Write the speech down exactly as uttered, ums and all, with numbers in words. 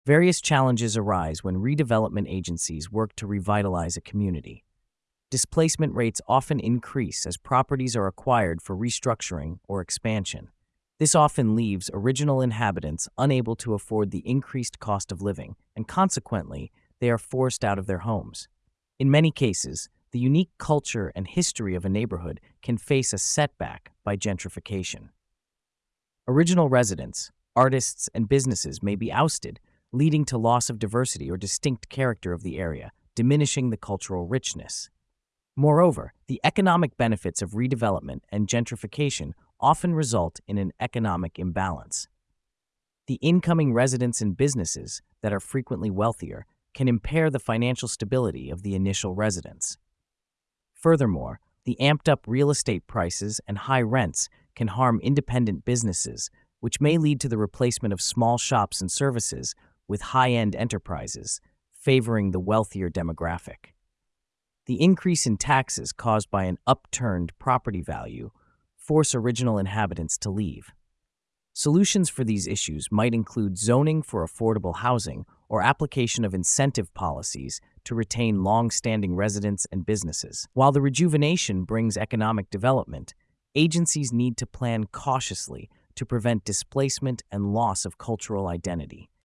Various challenges arise when redevelopment agencies work to revitalize a community. Displacement rates often increase as properties are acquired for restructuring or expansion. This often leaves original inhabitants unable to afford the increased cost of living, and consequently, they are forced out of their homes. In many cases, the unique culture and history of a neighborhood can face a setback by gentrification. Original residents, artists, and businesses may be ousted, leading to loss of diversity or distinct character of the area, diminishing the cultural richness. Moreover, the economic benefits of redevelopment and gentrification often result in an economic imbalance. The incoming residents and businesses that are frequently wealthier can impair the financial stability of the initial residents. Furthermore, the amped-up real estate prices and high rents can harm independent businesses, which may lead to the replacement of small shops and services with high-end enterprises, favoring the wealthier demographic. The increase in taxes caused by an upturned property value force original inhabitants to leave. Solutions for these issues might include zoning for affordable housing or application of incentive policies to retain long-standing residents and businesses. While the rejuvenation brings economic development, agencies need to plan cautiously to prevent displacement and loss of cultural identity.